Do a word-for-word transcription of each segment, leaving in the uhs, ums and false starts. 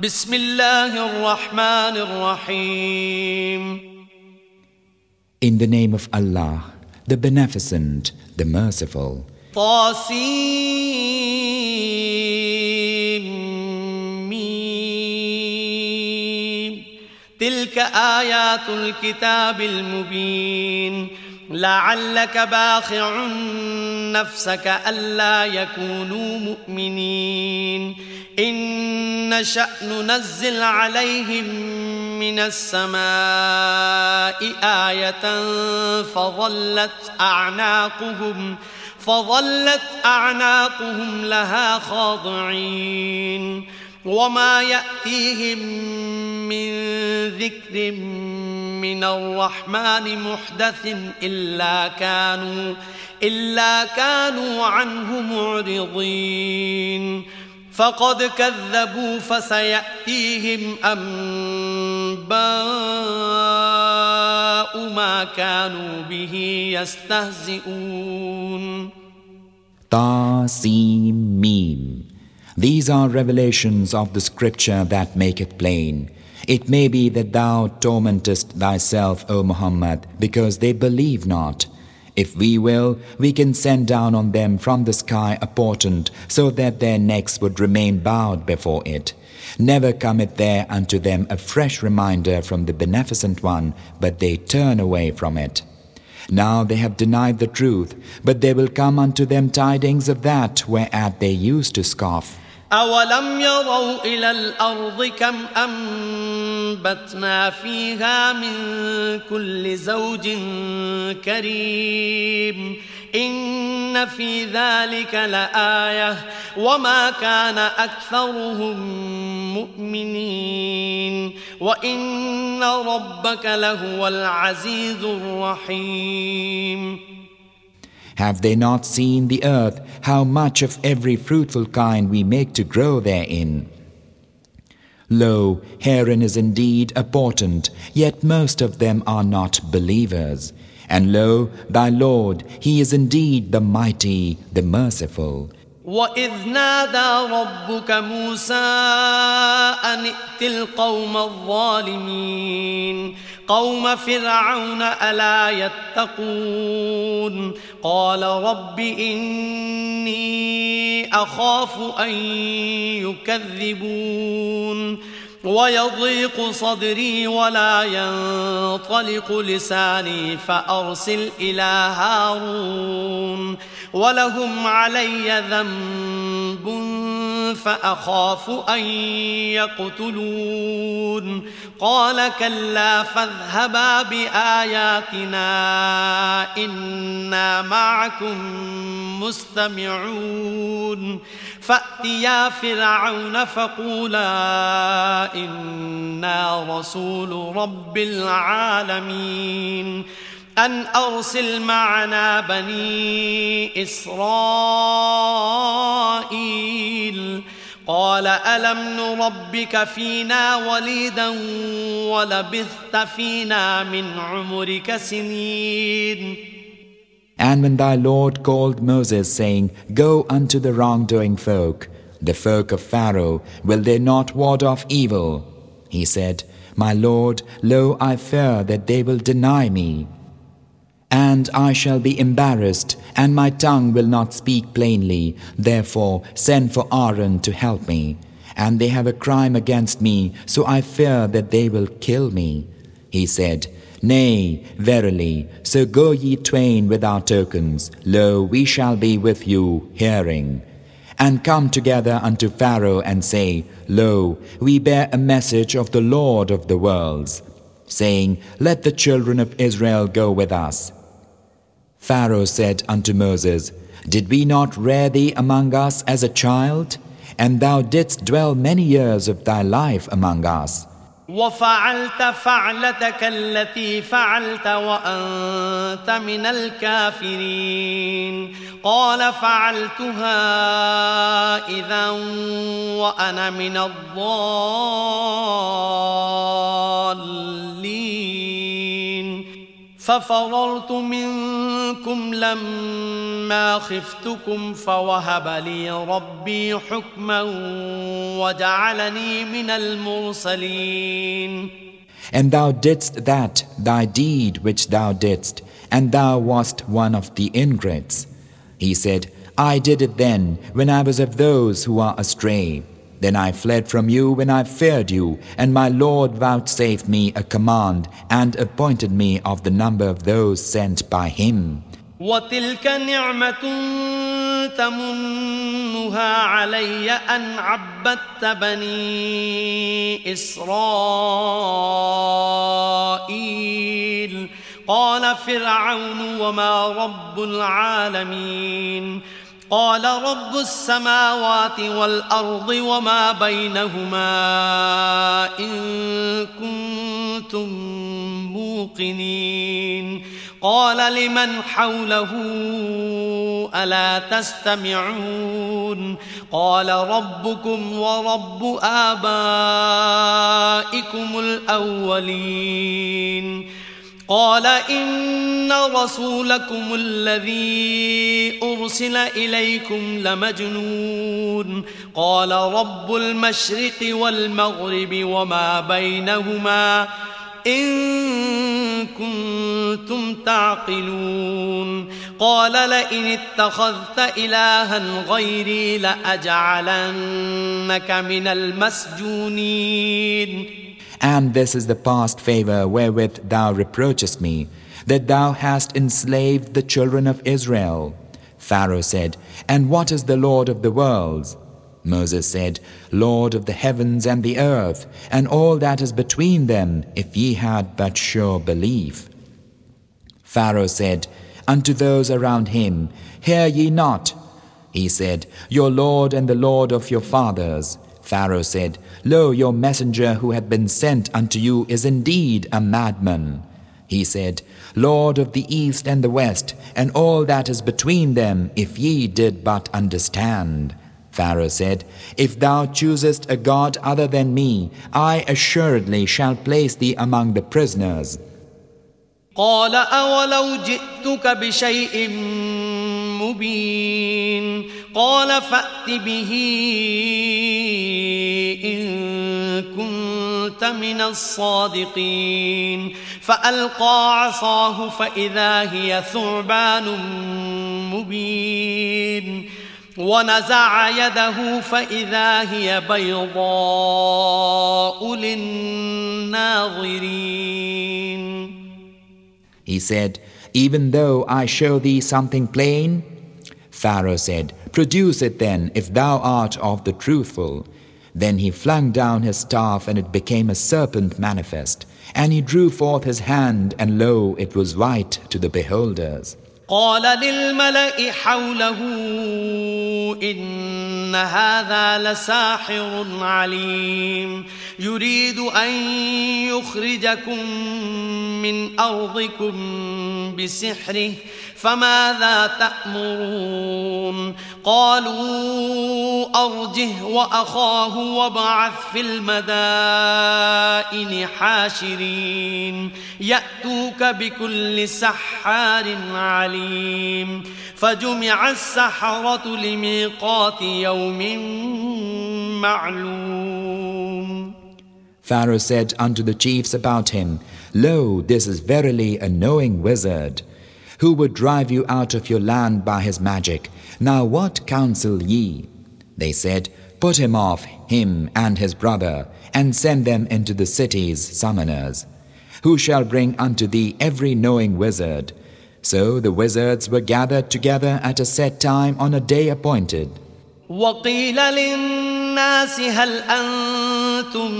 بسم الله الرحمن الرحيم. In the name of Allah, the Beneficent, the Merciful. طاسيم تلك آيات الكتاب المبين لعلك باخع نفسك ألا يكونوا مؤمنين إن نشأ ننزل عليهم من السماء آية فظلت أعناقهم فظلت أعناقهم لها خاضعين وما يأتيهم من ذكر من الرحمن محدث إلا كانوا إلا كانوا عنه معرضين فقد كذبوا فسيأتيهم أنباء ما كانوا به يستهزئون. Ta-Sin-Mim. These are revelations of the scripture that make it plain. It may be that thou tormentest thyself, O Muhammad, because they believe not. If we will, we can send down on them from the sky a portent, so that their necks would remain bowed before it. Never cometh there unto them a fresh reminder from the Beneficent One, but they turn away from it. Now they have denied the truth, but there will come unto them tidings of that whereat they used to scoff. أولم يروا إلى الأرض كم أنبتنا فيها من كل زوج كريم إن في ذلك لآية وما كان أكثرهم مؤمنين وإن ربك لهو العزيز الرحيم. Have they not seen the earth, how much of every fruitful kind we make to grow therein? Lo, herein is indeed a portent, yet most of them are not believers. And lo, thy Lord, He is indeed the Mighty, the Merciful. وَإِذْ نَادَى رَبُّكَ مُوسَىٰ أَنِ ائْتِ الْقَوْمَ الظَّالِمِينَ قَوْمَ فِرْعَوْنَ أَلَا يَتَّقُونَ قَالَ رَبِّ إِنِّي أَخَافُ أَن يُكَذِّبُونِ ويضيق صدري ولا ينطلق لساني فأرسل إلى هارون ولهم علي ذنب فأخاف أن يقتلون قال كلا فاذهبا بآياتنا إنا معكم مستمعون فأتيا فرعون فقولا إنا رسول رب العالمين أن أرسل معنا بني إسرائيل قال ألم نربك فينا وليدا ولبثت فينا من عمرك سنين. And when thy Lord called Moses, saying, Go unto the wrongdoing folk, the folk of Pharaoh, will they not ward off evil? He said, My Lord, lo, I fear that they will deny me. And I shall be embarrassed, and my tongue will not speak plainly. Therefore send for Aaron to help me. And they have a crime against me, so I fear that they will kill me. He said, Nay, verily, so go ye twain with our tokens. Lo, we shall be with you, hearing. And come together unto Pharaoh and say, Lo, we bear a message of the Lord of the worlds, saying, Let the children of Israel go with us. Pharaoh said unto Moses, Did we not rear thee among us as a child? And thou didst dwell many years of thy life among us. وفعلت فعلتك التي فعلت وأنت من الكافرين قال فعلتها إذا وأنا من الضالين ففررت منكم لما خفتكم فوهب لي ربي حكما وجعلني من المرسلين. And thou didst that, thy deed which thou didst, and thou wast one of the ingrates. He said, I did it then, when I was of those who are astray. Then I fled from you when I feared you, and my Lord vouchsafed me a command, and appointed me of the number of those sent by him. وَتِلْكَ نِعْمَةٌ تَمُنُّهَا عَلَيَّ أَنْ عَبَّدتَّ بَنِي إِسْرَائِيلَ قال فرعون وما رب العالمين قال رب السماوات والأرض وما بينهما إن كنتم موقنين قال لمن حوله ألا تستمعون قال ربكم ورب آبائكم الأولين قال إن رسولكم الذي أرسل إليكم لمجنون قال رب المشرق والمغرب وما بينهما إن كنتم تعقلون قال لئن اتخذت إلها غيري لأجعلنك من المسجونين. And this is the past favor wherewith thou reproachest me, that thou hast enslaved the children of Israel. Pharaoh said, And what is the Lord of the worlds? Moses said, Lord of the heavens and the earth, and all that is between them, if ye had but sure belief. Pharaoh said unto those around him, Hear ye not? He said, Your Lord and the Lord of your fathers. Pharaoh said, Lo, your messenger who hath been sent unto you is indeed a madman. He said, Lord of the east and the west, and all that is between them, if ye did but understand. Pharaoh said, If thou choosest a god other than me, I assuredly shall place thee among the prisoners. قال أولو جئتك بشيء مبين قال فأت به إن كنت من الصادقين فألقى عصاه فإذا هي ثعبان مبين ونزع يده فإذا هي بيضاء للناظرين. He said, Even though I show thee something plain? Pharaoh said, Produce it then, if thou art of the truthful. Then he flung down his staff, and it became a serpent manifest. And he drew forth his hand, and lo, it was white to the beholders. قال للملأ حوله إن هذا لساحر عليم يريد أن يخرجكم من أرضكم بسحره فماذا تأمرون قالوا أرجه وأخاه وابعث في المدائن حاشرين يأتوك بكل سحار عليم فجمع السحرة لميقات يوم معلوم. Pharaoh said unto the chiefs about him, Lo, this is verily a knowing wizard, who would drive you out of your land by his magic. Now what counsel ye? They said, Put him off, him and his brother, and send them into the cities summoners, who shall bring unto thee every knowing wizard. So the wizards were gathered together at a set time on a day appointed. وقيل للناس هل أنتم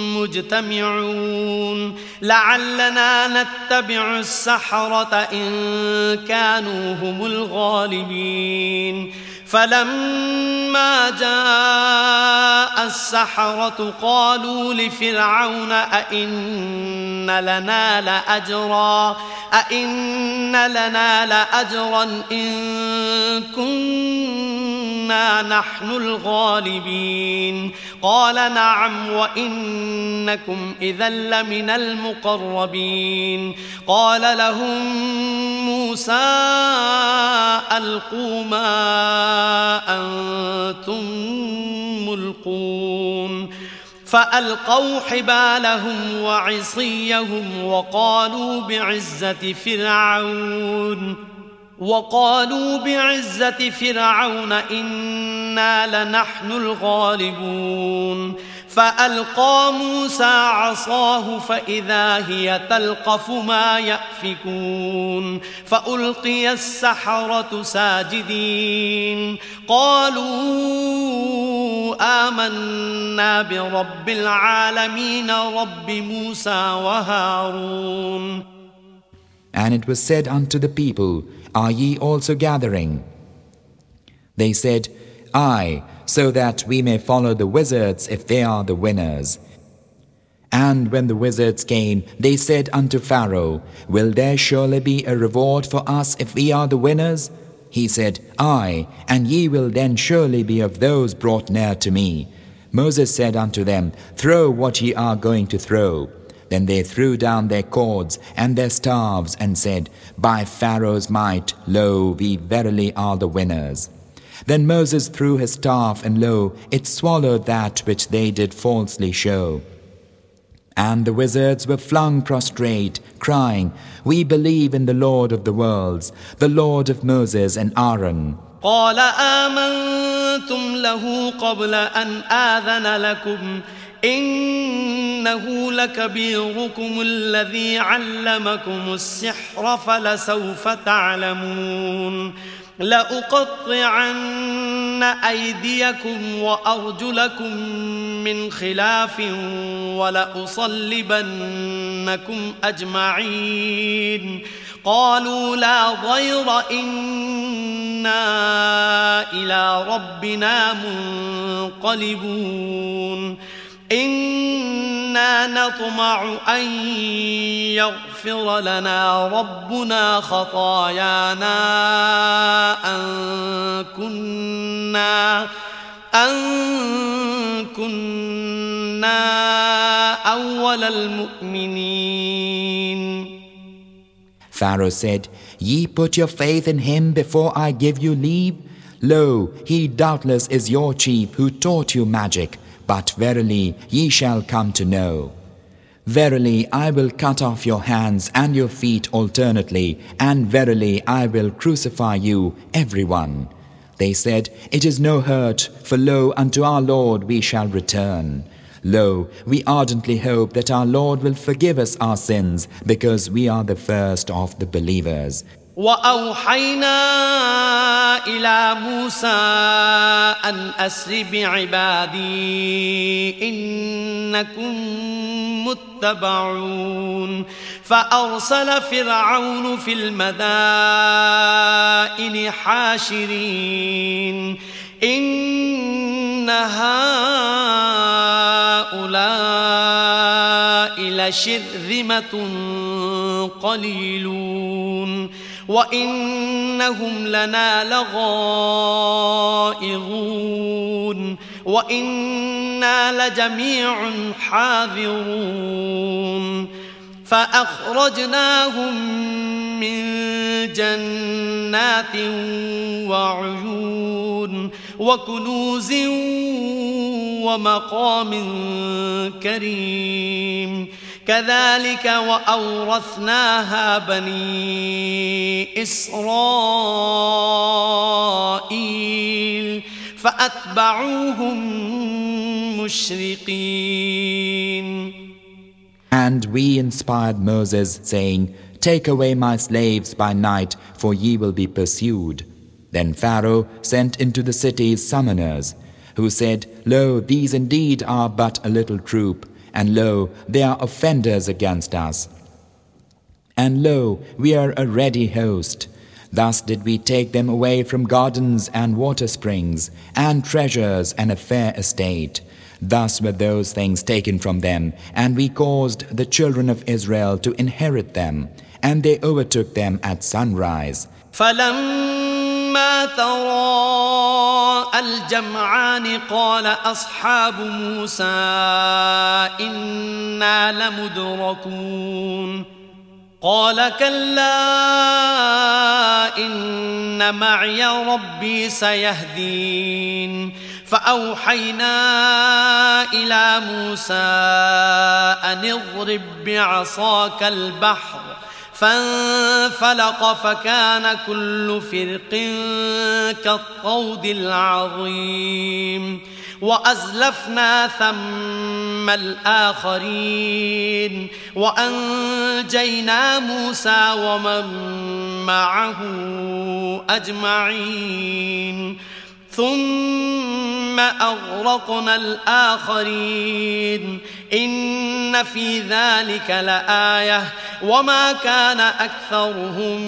مجتمعون لعلنا نتبع السحرة إن كانوا هم الغالبين فلما جاء السحرة قالوا لفرعون أئن لنا لأجرا أئن لنا لأجرا إن كنا إنا نحن الغالبين قال نعم وإنكم إذا لمن المقربين قال لهم موسى ألقوا ما أنتم ملقون فألقوا حبالهم وعصيهم وقالوا بعزة فرعون وقالوا بعزة فرعون إنا لنحن الغالبون فألقى موسى عصاه فإذا هي تلقف ما يأفكون فألقي السحرة ساجدين قالوا آمنا برب العالمين رب موسى وهارون. And it was said unto the people, Are ye also gathering? They said, Aye, so that we may follow the wizards if they are the winners. And when the wizards came, they said unto Pharaoh, Will there surely be a reward for us if we are the winners? He said, Aye, and ye will then surely be of those brought near to me. Moses said unto them, Throw what ye are going to throw. Then they threw down their cords and their staves and said, By Pharaoh's might, lo, we verily are the winners. Then Moses threw his staff, and lo, it swallowed that which they did falsely show. And the wizards were flung prostrate, crying, We believe in the Lord of the worlds, the Lord of Moses and Aaron. قال آمنتم له قبل أن آذن لكم إنه لكبيركم الذي علمكم السحر فلسوف تعلمون لأقطعن أيديكم وأرجلكم من خلاف ولأصلبنكم أجمعين قالوا لا ضير إنا إلى ربنا منقلبون إنا نطمع أن يغفر لنا ربنا خطايانا أن كنا أن كنا أول المؤمنين. Pharaoh said, Ye put your faith in him before I give you leave? Lo, he doubtless is your chief who taught you magic, but verily ye shall come to know. Verily I will cut off your hands and your feet alternately, and verily I will crucify you, everyone. They said, It is no hurt, for lo, unto our Lord we shall return. Lo, we ardently hope that our Lord will forgive us our sins, because we are the first of the believers. وأوحينا إلى موسى أن أسر بعبادي إنكم متبعون فأرسل فرعون في المدائن حاشرين إن هؤلاء لشرذمة قليلون وإنهم لنا لغائظون وإنا لجميع حاذرون فأخرجناهم من جنات وعيون وكنوز ومقام كريم كذلك وأورثناها بني إسرائيل فأتبعوهم مشرقين. And we inspired Moses, saying, Take away my slaves by night, for ye will be pursued. Then Pharaoh sent into the cities summoners, who said, Lo, these indeed are but a little troop, and lo, they are offenders against us. And lo, we are a ready host. Thus did we take them away from gardens and water springs, and treasures and a fair estate. Thus were those things taken from them, and we caused the children of Israel to inherit them, and they overtook them at sunrise. فلما تراءى الجمعان قال أصحاب موسى إنا لمدركون قال كلا إن معي ربي سيهدين فأوحينا إلى موسى أن اضرب بعصاك البحر فانفلق فكان كل فرق كالطود العظيم وأزلفنا ثم الآخرين وأنجينا موسى ومن معه أجمعين ثم أغرقنا الآخرين إن في ذلك لآية وما كان أكثرهم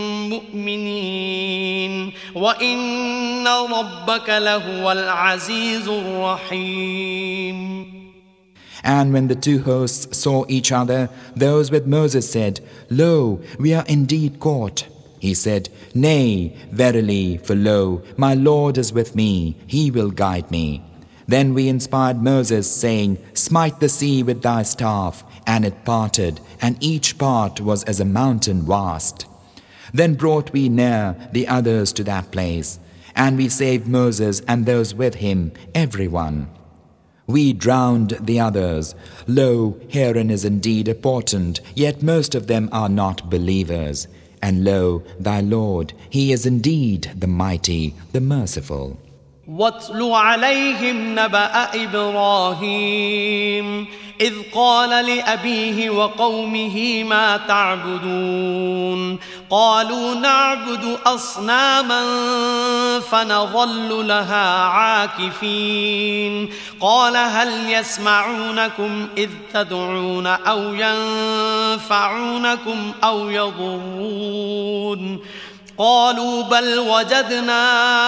مؤمنين وإن ربك لهو العزيز الرحيم. And when the two hosts saw each other, those with Moses said, Lo, we are indeed caught. He said, Nay, verily, for lo, my Lord is with me, he will guide me. Then we inspired Moses, saying, Smite the sea with thy staff, and it parted, and each part was as a mountain vast. Then brought we near the others to that place, and we saved Moses and those with him, everyone. We drowned the others. Lo, herein is indeed a portent, yet most of them are not believers. And lo, thy Lord, he is indeed the mighty, the merciful. واتل عليهم نبأ إبراهيم إذ قال لأبيه وقومه ما تعبدون قالوا نعبد أصناما فنظل لها عاكفين قال هل يسمعونكم إذ تدعون أو ينفعونكم أو يضرون قالوا بل وجدنا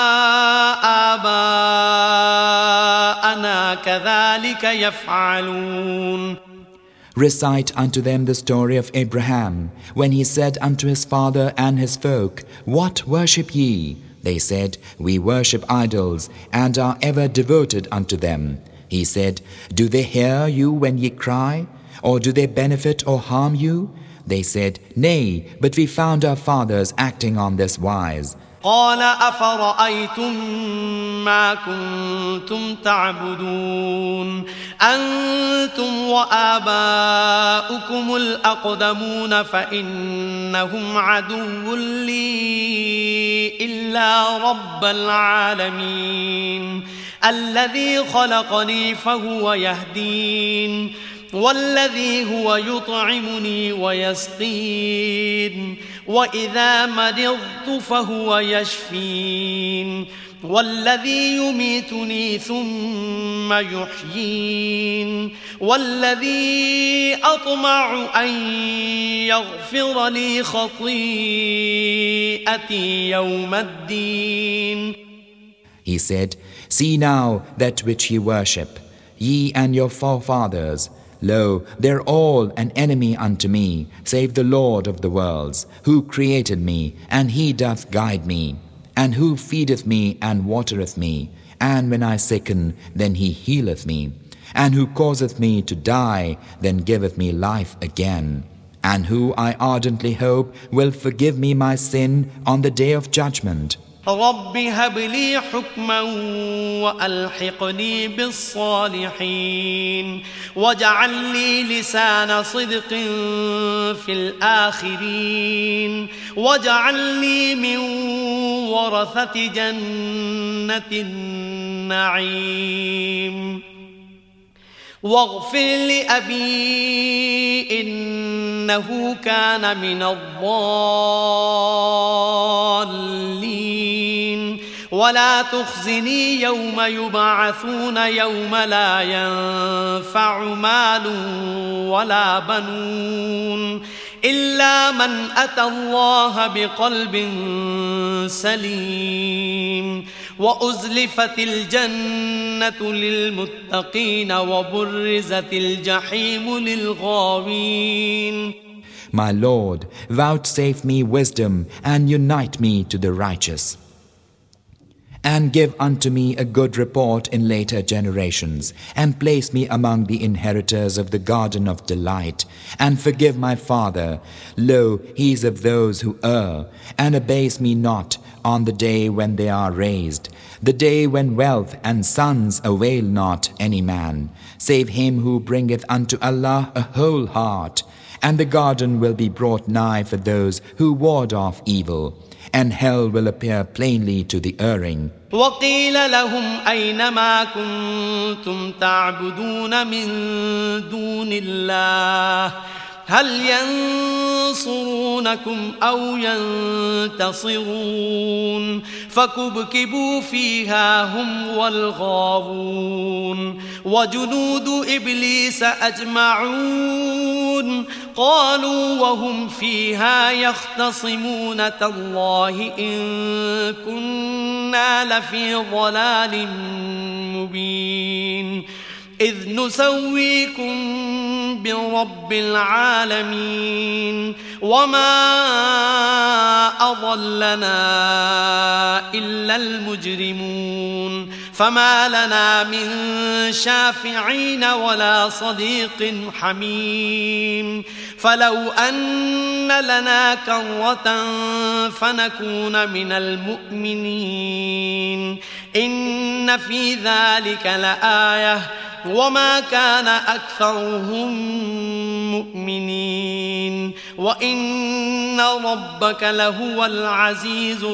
آباءنا كذلك يفعلون. Recite unto them the story of Abraham, when he said unto his father and his folk, What worship ye? They said, We worship idols, and are ever devoted unto them. He said, Do they hear you when ye cry? Or do they benefit or harm you? They said, Nay, but we found our fathers acting on this wise. قال أفرأيتم ما كنتم تعبدون أنتم وآباؤكم الأقدمون فإنهم عدو لي إلا رب العالمين الذي خلقني فهو يهدين والذي هو يطعمني ويسقين وإذا مرضت فهو يشفين والذي يميتني ثم يحيين والذي أطمع أن يغفر لي خطيئتي يوم الدين. He said, See now that which ye worship, ye and your forefathers. Lo, they are all an enemy unto me, save the Lord of the worlds, who created me, and he doth guide me, and who feedeth me and watereth me, and when I sicken, then he healeth me, and who causeth me to die, then giveth me life again, and who I ardently hope will forgive me my sin on the day of judgment. رب هب لي حكما وألحقني بالصالحين واجعل لي لسان صدق في الآخرين واجعلني من ورثة جنة النعيم واغفر لأبي إنه كان من الضالين ولا تخزني يوم يبعثون يوم لا ينفع مال ولا بنون إلا من أتى الله بقلب سليم وأزلفت الجنة للمتقين وبرزت الجحيم للغاوين. My Lord, vouchsafe me wisdom and unite me to the righteous. And give unto me a good report in later generations, and place me among the inheritors of the garden of delight, and forgive my father. Lo, he is of those who err, and abase me not on the day when they are raised, the day when wealth and sons avail not any man, save him who bringeth unto Allah a whole heart. And the garden will be brought nigh for those who ward off evil, and hell will appear plainly to the erring. وقيل لهم أين ما كنتم تعبدون من دون الله هل ينصرونكم أو ينتصرون فكبكبوا فيها هم والغاوون وجنود إبليس أجمعون قالوا وهم فيها يختصمون تالله إن كنا لفي ضلال مبين إذ نسويكم برب العالمين وما أضلنا إلا المجرمون فما لنا من شافعين ولا صديق حميم فلو أن لنا كرة فنكون من المؤمنين إن في ذلك لآية وما كان أكثرهم مؤمنين وإن ربك لهو العزيز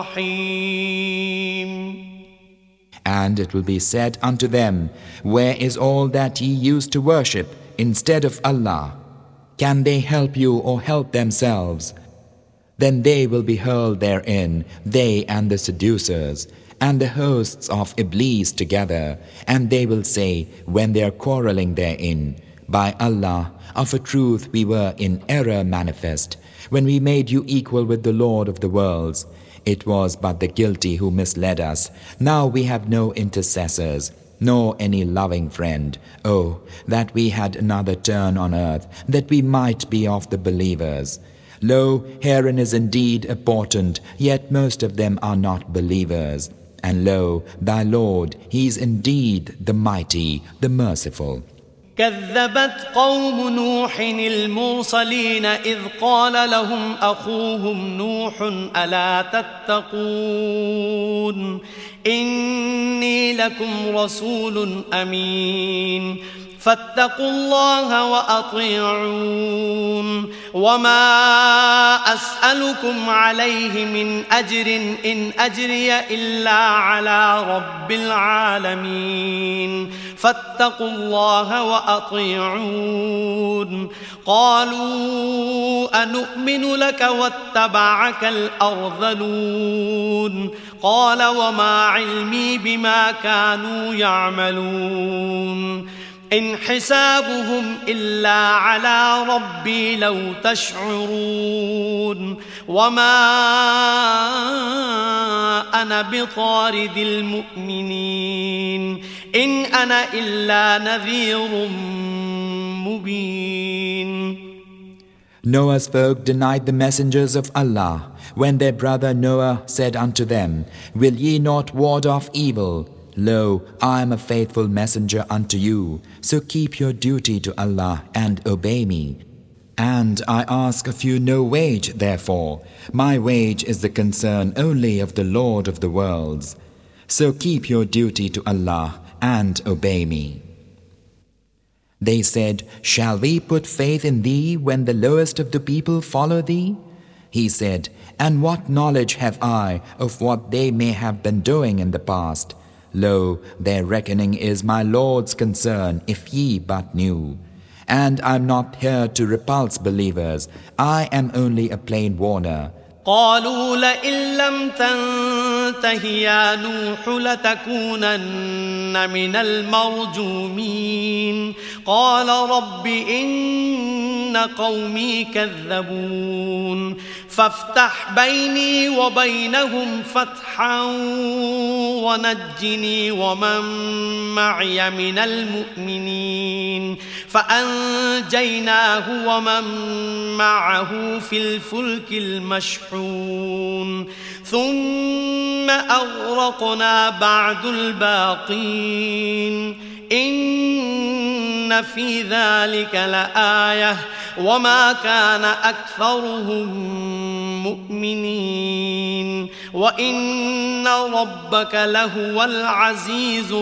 الرحيم. And it will be said unto them, where is all that ye used to worship instead of Allah? Can they help you or help themselves? Then they will be hurled therein, they and the seducers, and the hosts of Iblis together, and they will say, when they are quarreling therein, by Allah, of a truth we were in error manifest, when we made you equal with the Lord of the worlds. It was but the guilty who misled us. Now we have no intercessors, nor any loving friend. Oh, that we had another turn on earth, that we might be of the believers. Lo, herein is indeed a portent, yet most of them are not believers. And lo, thy Lord, he is indeed the mighty, the merciful. كذبت قوم نوح المرسلين إذ قال لهم أخوهم نوح ألا تتقون إني لكم رسول أمين فاتقوا الله وأطيعون وما أسألكم عليه من أجر إن أجري إلا على رب العالمين فاتقوا الله وأطيعون قالوا أنؤمن لك واتبعك الأرذلون قال وما علمي بما كانوا يعملون إن حسابهم إلا على ربي لو تشعرون وما أنا بطارد المؤمنين إن أنا إلا نذير مبين. Noah's folk denied the messengers of Allah when their brother Noah said unto them, will ye not ward off evil? Lo, I am a faithful messenger unto you, so keep your duty to Allah and obey me. And I ask of you no wage, therefore. My wage is the concern only of the Lord of the worlds. So keep your duty to Allah and obey me. They said, shall we put faith in thee when the lowest of the people follow thee? He said, and what knowledge have I of what they may have been doing in the past? Lo, their reckoning is my Lord's concern, if ye but knew. And I am not here to repulse believers. I am only a plain warner. قالوا لئن لم تنته يا نوح لتكونن من المرجومين قال رب إن قومي كذبون فافتح بيني وبينهم فتحا ونجني ومن معي من المؤمنين فأنجيناه ومن معه في الفلك المشحون ثم أغرقنا بعد الباقين إن في ذلك لآية وما كان أكثرهم مؤمنين وإن ربك لهو العزيز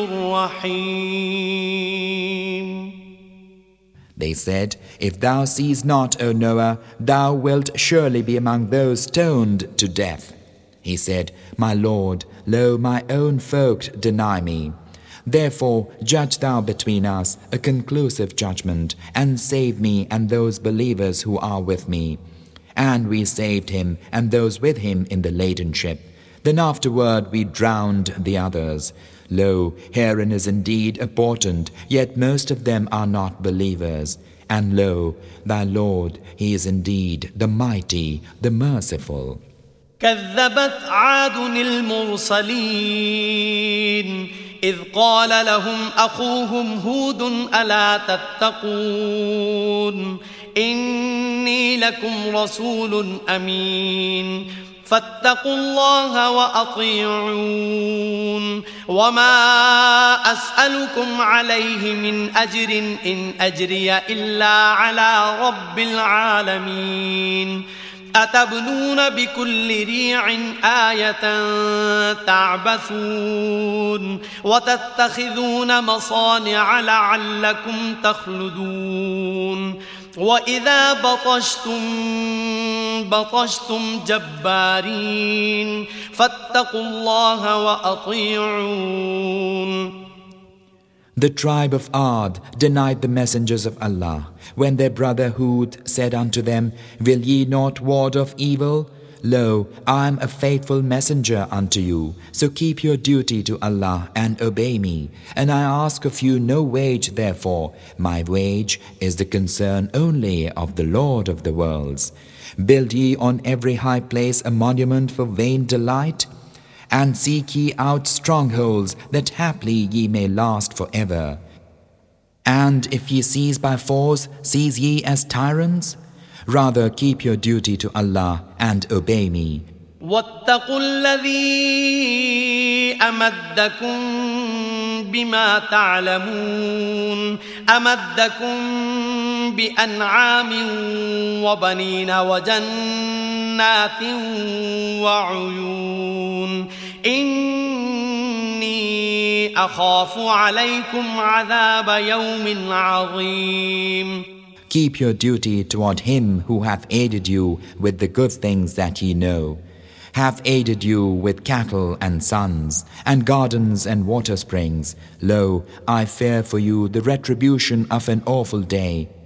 الرحيم. They said, If thou seest not, O Noah, thou wilt surely be among those stoned to death. He said, My Lord, lo, my own folk deny me. Therefore judge thou between us a conclusive judgment, and save me and those believers who are with me. And we saved him and those with him in the laden ship. Then afterward we drowned the others. Lo, herein is indeed a portent, yet most of them are not believers. And lo, thy Lord, he is indeed the mighty, the merciful. كذبت عاد المرسلين إذ قال لهم أخوهم هود ألا تتقون إني لكم رسول أمين فاتقوا الله وأطيعون وما أسألكم عليه من أجر إن أجري إلا على رب العالمين أتبنون بكل ريع آية تعبثون وتتخذون مصانع لعلكم تخلدون وإذا بطشتم بطشتم جبارين فاتقوا الله وأطيعون. The tribe of Ad denied the messengers of Allah when their brother Hud said unto them, Will ye not ward off evil? Lo, I am a faithful messenger unto you, so keep your duty to Allah and obey me. And I ask of you no wage therefore, my wage is the concern only of the Lord of the worlds. Build ye on every high place a monument for vain delight? And seek ye out strongholds, that haply ye may last forever. And if ye seize by force, seize ye as tyrants? Rather keep your duty to Allah and obey me. واتقوا الذي أمدكم بما تعلمون أمدكم بأنعام وبنين وجنات وعيون إني أخاف عليكم عذاب يوم عظيم. Keep your duty toward him who hath aided you with the good things that ye know, hath aided you with cattle and sons, and gardens and water springs. Lo, I fear for you the retribution of an awful day.